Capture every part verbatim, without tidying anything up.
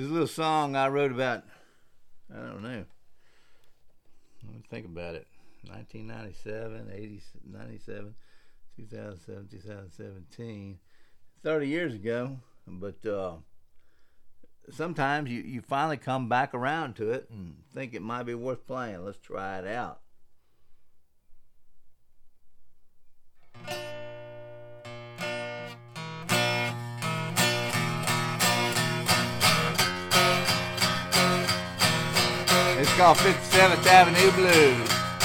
This little song I wrote about, I don't know. Let me think about it. nineteen ninety-seven, eighty, ninety-seven, two thousand seven, two thousand seventeen. thirty years ago. But uh, sometimes you, you finally come back around to it and think it might be worth playing. Let's try it out. It's called fifty-seventh Avenue Blues.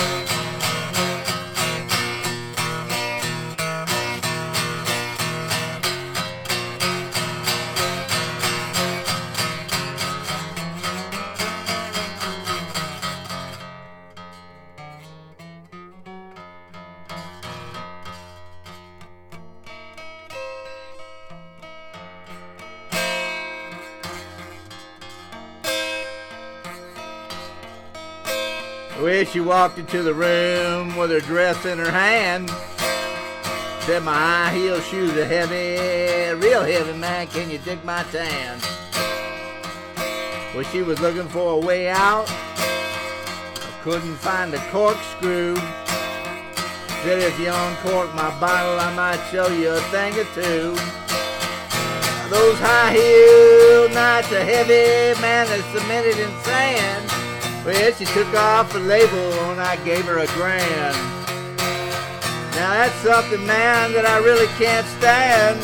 Well, she walked into the room with her dress in her hand. Said, my high heel shoes are heavy, real heavy, man, can you dig my tan? Well, she was looking for a way out. I couldn't find a corkscrew. Said, if you uncork my bottle, I might show you a thing or two. Those high heel nights are heavy, man, they're cemented in sand. Well, she took off the label and I gave her a grand. Now that's something, man, that I really can't stand.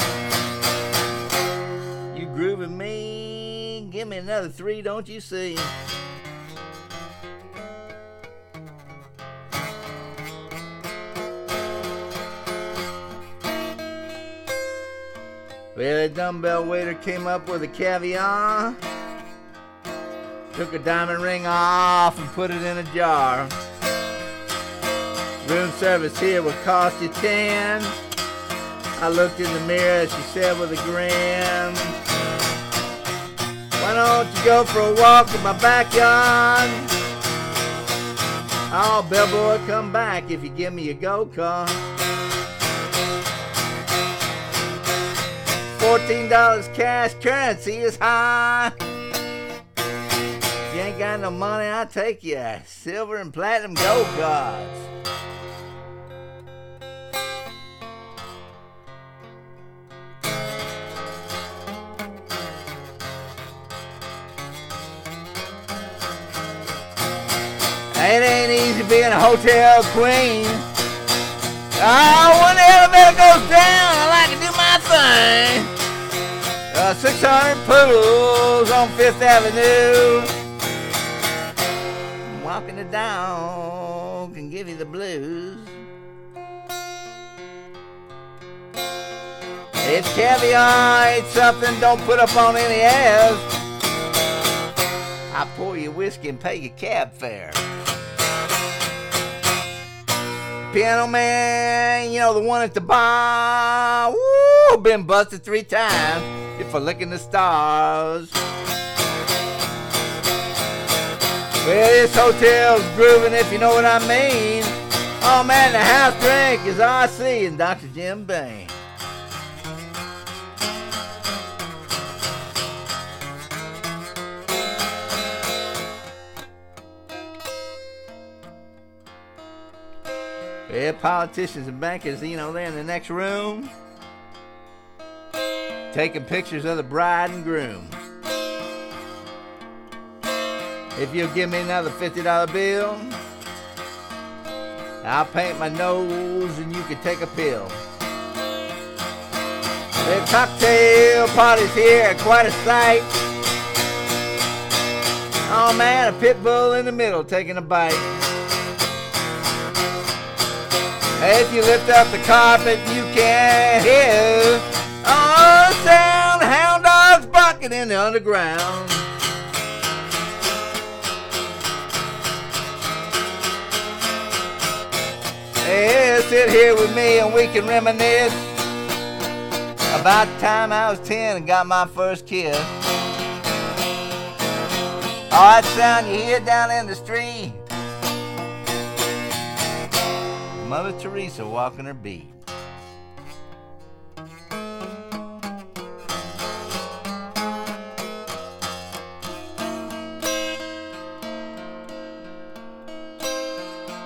You grooving me, give me another three, don't you see? Well, the dumbbell waiter came up with a caviar. Took a diamond ring off and put it in a jar. Room service here would cost you ten. I looked in the mirror, she said with a grin, why don't you go for a walk in my backyard? Oh, bellboy, come back if you give me a go-kart. fourteen dollars cash, currency is high. If you ain't got no money, I'll take you silver and platinum gold cards. It ain't easy being a hotel queen. Oh, when the elevator goes down, I like to do my thing. Uh, six hundred poodles on Fifth Avenue. Walking the dog can give you the blues. It's caviar, it's something, don't put up on any ass. I pour you whiskey and pay your cab fare. Piano man, you know, the one at the bar, woo, been busted three times just for licking the stars. Well, this hotel's grooving, if you know what I mean. Oh man, the house drink is R C and Doctor Jim Beam. Yeah, politicians and bankers, you know, they're in the next room taking pictures of the bride and groom. If you'll give me another fifty dollar bill, I'll paint my nose and you can take a pill. The cocktail party's here, quite a sight. Oh man, a pit bull in the middle taking a bite. If you lift up the carpet, you can hear oh, sound hound dogs barking in the underground. Yeah, sit here with me and we can reminisce about the time I was ten and got my first kiss. Oh, that sound you hear down in the street, Mother Teresa walking her beat.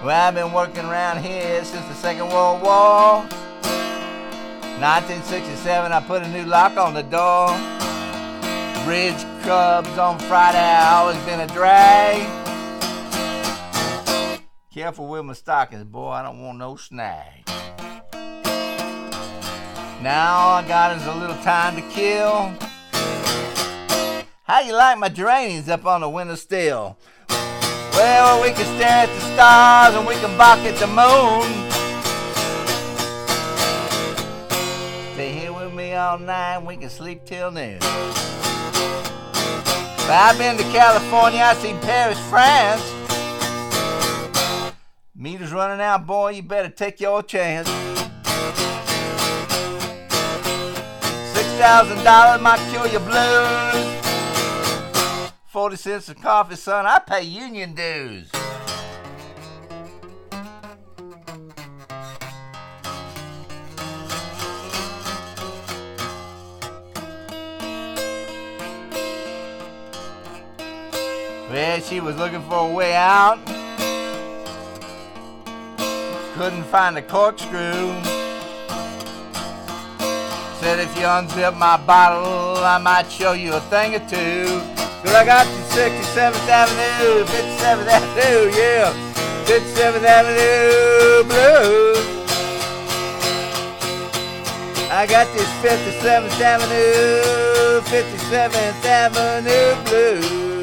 Well, I've been working around here since the Second World War. nineteen sixty-seven, I put a new lock on the door. Bridge Cubs on Friday, I always been a drag. Careful with my stockings, boy, I don't want no snag. Now all I got is a little time to kill. How you like my geraniums up on the windowsill? Well, we can stare at the stars and we can bark at the moon. Stay here with me all night and we can sleep till noon. But I've been to California, I've seen Paris, France. Meter's running out, boy, you better take your chance. Six thousand dollars might cure your blues. Forty cents a coffee, son, I pay union dues. Well, she was looking for a way out. Couldn't find a corkscrew. Said if you unzip my bottle, I might show you a thing or two. Cause I got the sixty-seventh Avenue, fifty-seventh Avenue, yeah, fifty-seventh Avenue blues. I got this fifty-seventh Avenue, fifty-seventh Avenue blues.